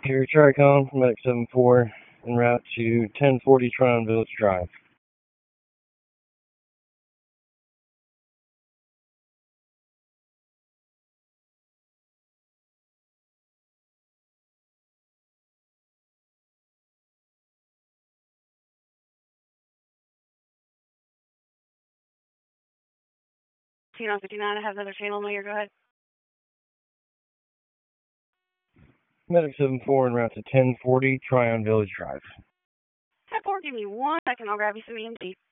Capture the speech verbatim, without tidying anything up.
Here, Tricon from Medic seven four en route to ten forty Tryon Village Drive. T nine fifty-nine, I have another channel on here, go ahead. Medic seven four en route to ten forty Tryon Village Drive. ten four, give me one second, I'll grab you some E M T.